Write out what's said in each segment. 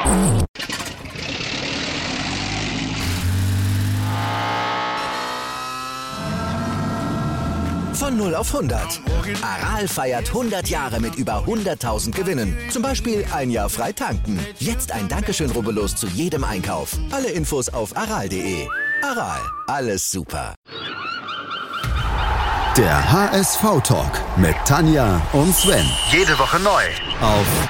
Von 0 auf 100. Aral feiert 100 Jahre mit über 100.000 Gewinnen. Zum Beispiel ein Jahr frei tanken. Jetzt ein Dankeschön, rubbellos zu jedem Einkauf. Alle Infos auf aral.de. Aral, alles super. Der HSV-Talk mit Tanja und Sven. Jede Woche neu. Auf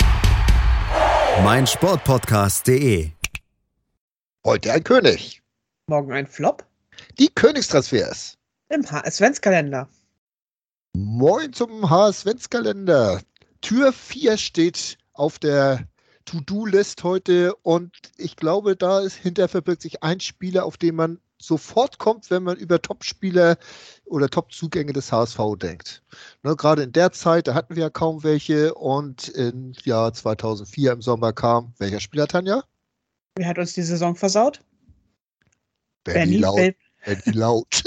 meinsportpodcast.de. Heute ein König. Morgen ein Flop Die Königstransfers. im HS-Kalender. Moin zum HS-Kalender. Tür 4 steht auf der To-Do-List heute und ich glaube, dahinter verbirgt sich ein Spieler, auf den man sofort kommt, wenn man über Top-Spieler oder Top-Zugänge des HSV denkt. Ne, gerade in der Zeit, da hatten wir ja kaum welche und im Jahr 2004 im Sommer kam welcher Spieler, Tanja? Wer hat uns die Saison versaut? Benny Laut. Benny Laut.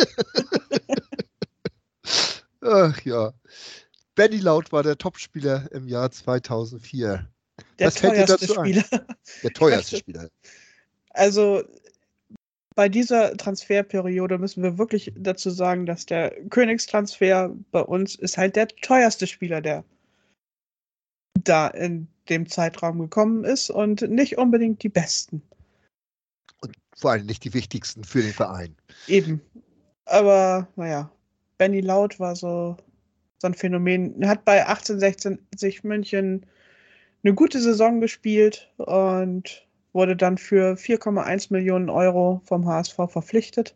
Ach ja. Benny Laut war der Topspieler im Jahr 2004. Der Was fällt dir teuerste dazu ein? Spieler. Der teuerste Spieler. Also bei dieser Transferperiode müssen wir wirklich dazu sagen, dass der Königstransfer bei uns ist halt der teuerste Spieler, der da in dem Zeitraum gekommen ist und nicht unbedingt die besten. Und vor allem nicht die wichtigsten für den Verein. Eben. Aber naja, Benny Laut war so ein Phänomen. Er hat bei 1860 München eine gute Saison gespielt und wurde dann für 4,1 Millionen Euro vom HSV verpflichtet.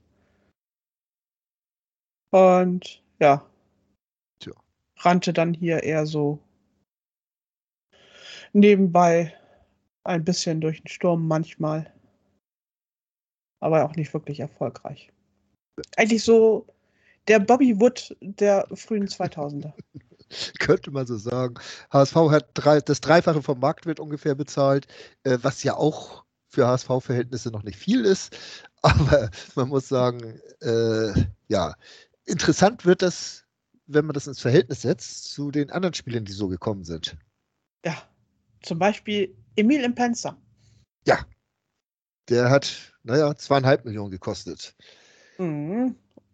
Und ja, Tja. rannte dann hier eher so nebenbei ein bisschen durch den Sturm manchmal. Aber auch nicht wirklich erfolgreich. Eigentlich so der Bobby Wood der frühen 2000er. Könnte man so sagen. HSV hat das Dreifache vom Marktwert ungefähr bezahlt, was ja auch für HSV-Verhältnisse noch nicht viel ist. Aber man muss sagen, ja, interessant wird das, wenn man das ins Verhältnis setzt zu den anderen Spielern, die so gekommen sind. Ja, zum Beispiel Emil Impenza. Ja, der hat, 2,5 Millionen gekostet. Mhm.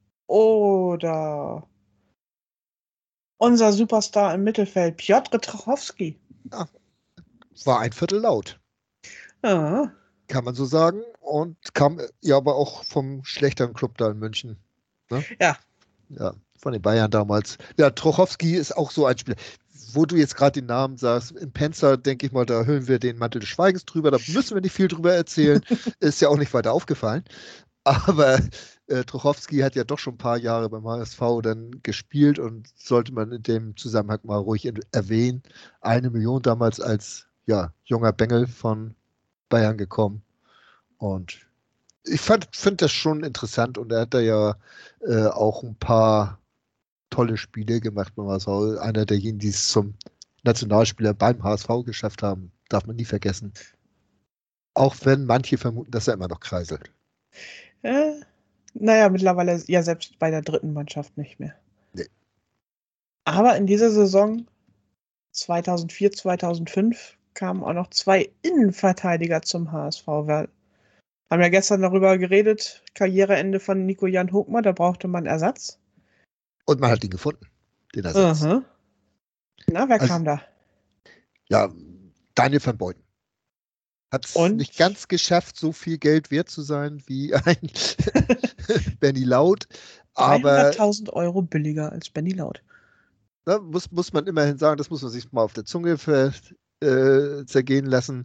Oder unser Superstar im Mittelfeld, Piotr Trochowski. Ja, war ein Viertel laut, Ja. kann man so sagen. Und kam ja aber auch vom schlechteren Club da in München. Ne? Ja. Ja, von den Bayern damals. Ja, Trochowski ist auch so ein Spieler. Wo du jetzt gerade den Namen sagst, im Penzer, denke ich mal, da hüllen wir den Mantel des Schweigens drüber. Da müssen wir nicht viel drüber erzählen. Ist ja auch nicht weiter aufgefallen. Aber Trochowski hat ja doch schon ein paar Jahre beim HSV dann gespielt und sollte man in dem Zusammenhang mal ruhig erwähnen. 1 Million damals als junger Bengel von Bayern gekommen. Und ich finde das schon interessant und er hat da ja auch ein paar tolle Spiele gemacht beim HSV. Einer derjenigen, die es zum Nationalspieler beim HSV geschafft haben, darf man nie vergessen. Auch wenn manche vermuten, dass er immer noch kreiselt. Naja, mittlerweile ja selbst bei der dritten Mannschaft nicht mehr. Nee. Aber in dieser Saison 2004, 2005 kamen auch noch 2 Innenverteidiger zum HSV. Wir haben ja gestern darüber geredet, Karriereende von Nico-Jan Hochmar, da brauchte man Ersatz. Und man hat ihn gefunden, den Ersatz. Na, wer kam da? Ja, Daniel van Beuten. Hat es nicht ganz geschafft, so viel Geld wert zu sein wie ein Benny Laut. Aber 300.000 Euro billiger als Benny Laut. Muss man immerhin sagen, das muss man sich mal auf der Zunge zergehen lassen.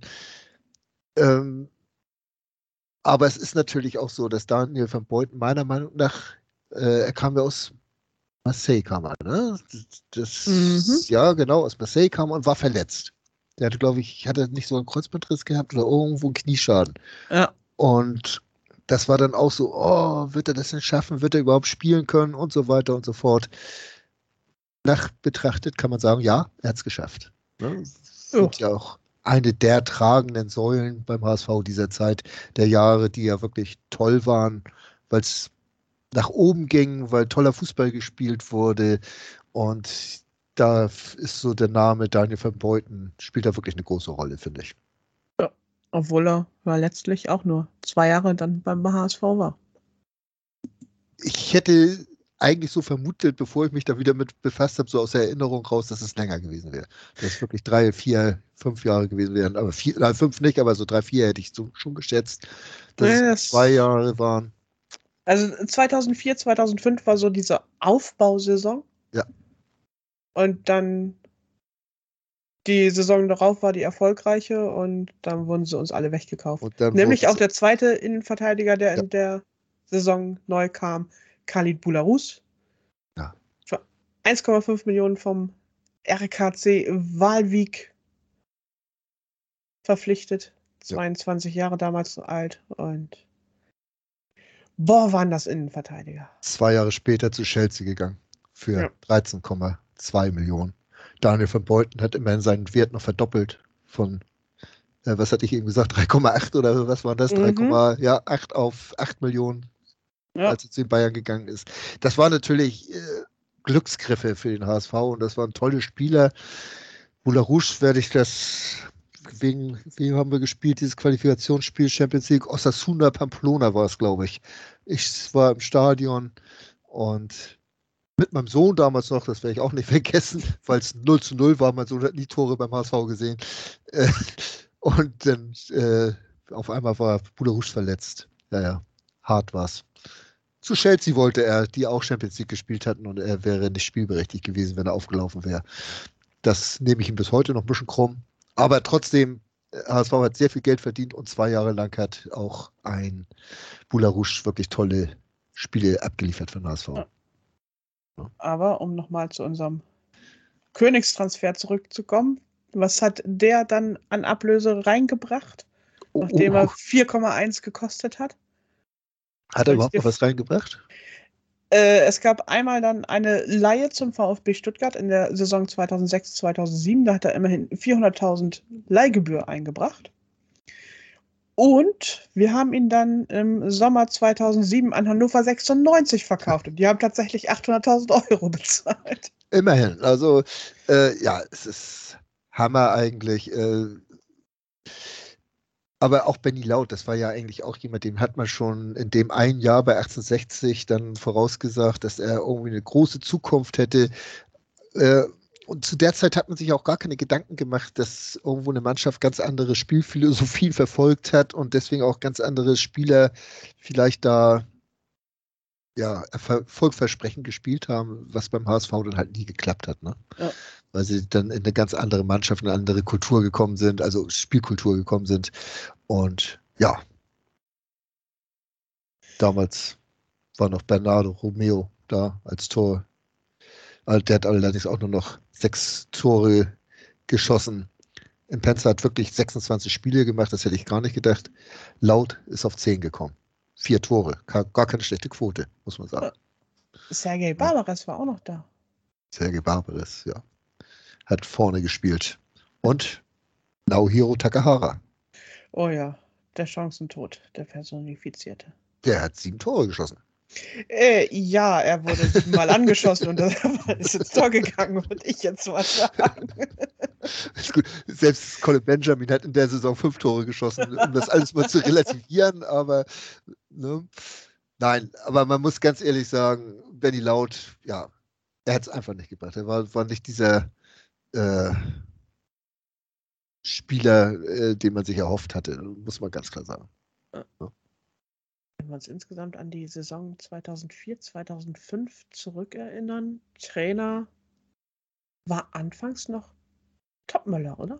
Aber es ist natürlich auch so, dass Daniel van Beuten meiner Meinung nach, er kam ja aus Marseille, ne? Ja, genau, aus Marseille kam und war verletzt. Der hatte, glaube ich, nicht so einen Kreuzbandriss gehabt oder irgendwo einen Knieschaden. Ja. Und das war dann auch so, wird er das denn schaffen? Wird er überhaupt spielen können? Und so weiter und so fort. Nach betrachtet kann man sagen, ja, er hat es geschafft. Ne? Sind ja auch eine der tragenden Säulen beim HSV dieser Zeit, der Jahre, die ja wirklich toll waren, weil es nach oben ging, weil toller Fußball gespielt wurde und da ist so der Name Daniel van Beuten, spielt da wirklich eine große Rolle, finde ich. Ja, Obwohl er letztlich auch nur 2 Jahre dann beim HSV war. Ich hätte eigentlich so vermutet, bevor ich mich da wieder mit befasst habe, so aus der Erinnerung raus, dass es länger gewesen wäre. Dass es wirklich 3, 4, 5 Jahre gewesen wären. Aber 5 nicht, aber so 3, 4 hätte ich so schon geschätzt, dass es 2 Jahre waren. Also 2004, 2005 war so diese Aufbausaison. Ja. Und dann die Saison darauf war die erfolgreiche und dann wurden sie uns alle weggekauft. Nämlich auch der zweite Innenverteidiger, der in der Saison neu kam, Khalid Boulahrouz. Ja. Für 1,5 Millionen vom RKC Waalwijk verpflichtet. 22 Jahre damals alt und waren das Innenverteidiger. 2 Jahre später zu Chelsea gegangen für 13,2 Millionen. Daniel van Beuten hat immerhin seinen Wert noch verdoppelt von, was hatte ich eben gesagt, 3,8 oder was war das? 3,8 auf 8 Millionen, als er zu den Bayern gegangen ist. Das war natürlich Glücksgriffe für den HSV und das waren tolle Spieler. Boulahrouz werde ich das, wem haben wir gespielt, dieses Qualifikationsspiel Champions League, Osasuna Pamplona war es, glaube ich. Ich war im Stadion und mit meinem Sohn damals noch, das werde ich auch nicht vergessen, weil es 0:0 war, mein Sohn hat nie Tore beim HSV gesehen. Und dann auf einmal war Boulahrouz verletzt. Ja, hart war's. Zu Chelsea wollte er, die auch Champions League gespielt hatten und er wäre nicht spielberechtigt gewesen, wenn er aufgelaufen wäre. Das nehme ich ihm bis heute noch ein bisschen krumm. Aber trotzdem, HSV hat sehr viel Geld verdient und 2 Jahre lang hat auch ein Boulahrouz wirklich tolle Spiele abgeliefert für den HSV. Ja. Aber um nochmal zu unserem Königstransfer zurückzukommen, was hat der dann an Ablöse reingebracht, nachdem er 4,1 gekostet hat? Hat er überhaupt noch was reingebracht? Es gab einmal dann eine Leihe zum VfB Stuttgart in der Saison 2006, 2007. Da hat er immerhin 400.000 Leihgebühr eingebracht. Und wir haben ihn dann im Sommer 2007 an Hannover 96 verkauft. Und die haben tatsächlich 800.000 Euro bezahlt. Immerhin. Also, es ist Hammer eigentlich. Aber auch Benny Laut, das war ja eigentlich auch jemand, den hat man schon in dem einen Jahr bei 1860 dann vorausgesagt, dass er irgendwie eine große Zukunft hätte. Und zu der Zeit hat man sich auch gar keine Gedanken gemacht, dass irgendwo eine Mannschaft ganz andere Spielphilosophien verfolgt hat und deswegen auch ganz andere Spieler vielleicht da erfolgversprechend gespielt haben, was beim HSV dann halt nie geklappt hat. Ne? Ja. Weil sie dann in eine ganz andere Mannschaft, eine andere Kultur gekommen sind, also Spielkultur gekommen sind. Und ja, damals war noch Bernardo Romeo da als Tor. Der hat allerdings auch nur noch 6 Tore geschossen. Im Penzer hat wirklich 26 Spiele gemacht, das hätte ich gar nicht gedacht. Laut ist auf 10 gekommen. 4 Tore, gar keine schlechte Quote, muss man sagen. Sergei Barbares war auch noch da. Sergei Barbares, ja. Hat vorne gespielt. Und Naohiro Takahara. Oh ja, der Chancentod, der Personifizierte. Der hat 7 Tore geschossen. Ja, er wurde 7-mal angeschossen und ist ins Tor gegangen, würde ich jetzt mal sagen. Ist gut. Selbst Colin Benjamin hat in der Saison 5 Tore geschossen, um das alles mal zu relativieren, aber ne? Nein, aber man muss ganz ehrlich sagen, Benny Laut, ja, er hat es einfach nicht gebracht. Er war nicht dieser Spieler, den man sich erhofft hatte, muss man ganz klar sagen. Ja. Wenn wir uns insgesamt an die Saison 2004, 2005 zurückerinnern, Trainer war anfangs noch Topmöller, oder?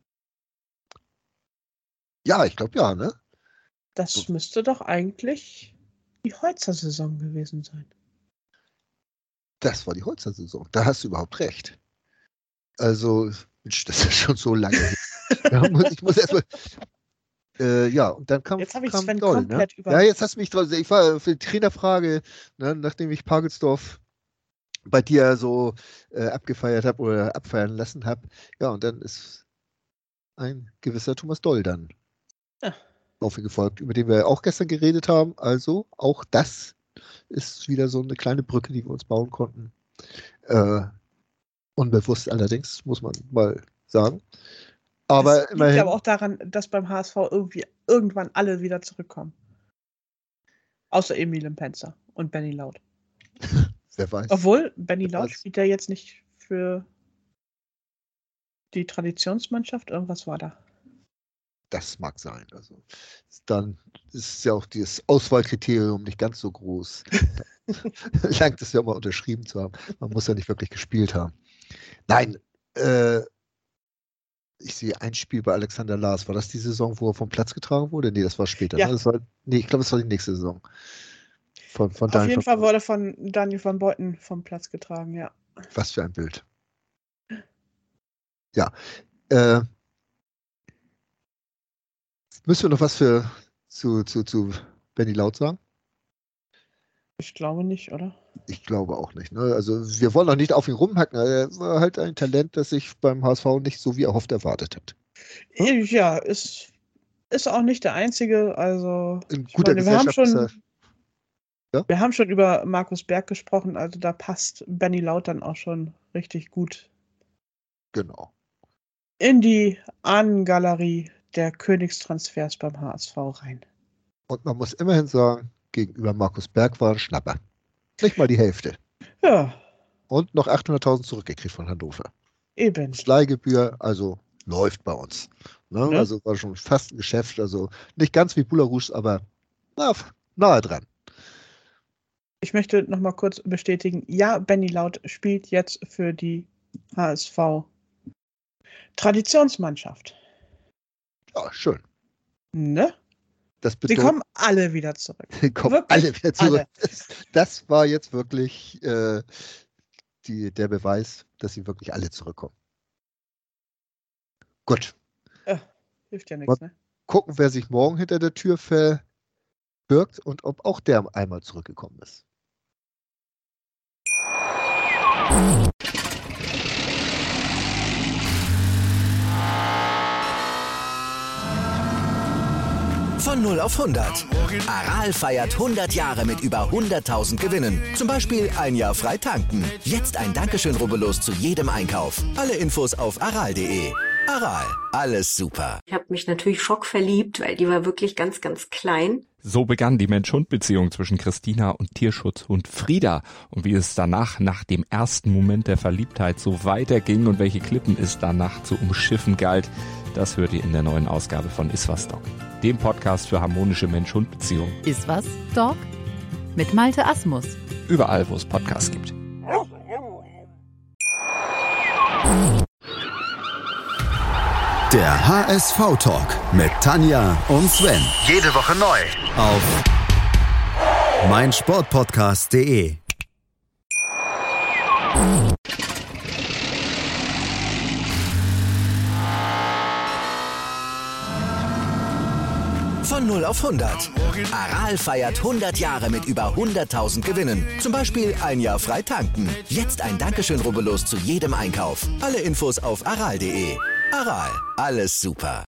Ja, ich glaube ja, ne? Das müsste doch eigentlich die Holzer-Saison gewesen sein. Das war die Holzer-Saison. Da hast du überhaupt recht. Also, Mensch, das ist schon so lange her. Ich muss erstmal. Und dann kam. Jetzt habe ich Sven komplett über. Ja, jetzt hast du mich drauf. Ich war für die Trainerfrage, ne, nachdem ich Pagelsdorf bei dir so abgefeiert habe oder abfeiern lassen habe. Ja, und dann ist ein gewisser Thomas Doll dann aufgefolgt, über den wir auch gestern geredet haben. Also auch das ist wieder so eine kleine Brücke, die wir uns bauen konnten. Unbewusst allerdings, muss man mal sagen. Aber das liegt immerhin. aber auch daran, dass beim HSV irgendwann alle wieder zurückkommen. Außer Emil Impenza und Benny Laut. Wer weiß. Obwohl, Benny Wer Laut weiß. spielt ja jetzt nicht für die Traditionsmannschaft. Irgendwas war da. Das mag sein. Also dann ist ja auch das Auswahlkriterium nicht ganz so groß. Langt es ja mal unterschrieben zu haben. Man muss ja nicht wirklich gespielt haben. Nein, ich sehe ein Spiel bei Alexander Lars. War das die Saison, wo er vom Platz getragen wurde? Nee, das war später. Ja. Ne? Ich glaube, das war die nächste Saison. Von Auf Daniel jeden van Fall wurde von Daniel van Beuten vom Platz getragen, ja. Was für ein Bild. Ja. Müssen wir noch was zu Benny Laut sagen? Ich glaube nicht, oder? Ich glaube auch nicht. Ne? Also wir wollen auch nicht auf ihn rumhacken. Er war halt ein Talent, das sich beim HSV nicht so wie erhofft erwartet hat. Ja, ist auch nicht der Einzige. Also In ich guter meine, wir haben Gesellschaft ist er. schon, Ja? wir haben schon über Markus Berg gesprochen, also da passt Benny Laut dann auch schon richtig gut Genau. in die Ahnengalerie der Königstransfers beim HSV rein. Und man muss immerhin sagen, gegenüber Markus Berg war ein Schnapper. Nicht mal die Hälfte. Ja, Und noch 800.000 zurückgekriegt von Hannover. eben. Leihgebühr, also läuft bei uns. Ne? Ne? Also war schon fast ein Geschäft. Also nicht ganz wie Bularus, aber nahe dran. Ich möchte noch mal kurz bestätigen, ja, Benny Laut spielt jetzt für die HSV Traditionsmannschaft. Ja, schön. Ne? Das Sie bedeutet, kommen alle wieder zurück. sie kommen wirklich alle wieder zurück. alle. Das war jetzt wirklich der Beweis, dass sie wirklich alle zurückkommen. Gut. Hilft ja nichts, ne? Gucken, wer sich morgen hinter der Tür verbirgt und ob auch der einmal zurückgekommen ist. Von 0 auf 100. Aral feiert 100 Jahre mit über 100.000 Gewinnen. Zum Beispiel ein Jahr frei tanken. Jetzt ein Dankeschön, rubbellos zu jedem Einkauf. Alle Infos auf aral.de. Aral, alles super. Ich habe mich natürlich schockverliebt, weil die war wirklich ganz, ganz klein. So begann die Mensch-Hund-Beziehung zwischen Christina und Tierschutzhund Frieda. Und wie es danach, nach dem ersten Moment der Verliebtheit, so weiterging und welche Klippen es danach zu umschiffen galt, das hört ihr in der neuen Ausgabe von Iswas Dog, dem Podcast für harmonische Mensch-Hund-Beziehungen. Iswas Dog mit Malte Asmus. Überall, wo es Podcasts gibt. Der HSV-Talk mit Tanja und Sven. Jede Woche neu. Auf meinsportpodcast.de. Von 0 auf 100. Aral feiert 100 Jahre mit über 100.000 Gewinnen. Zum Beispiel ein Jahr frei tanken. Jetzt ein Dankeschön, rubbellos zu jedem Einkauf. Alle Infos auf aral.de. Aral, alles super.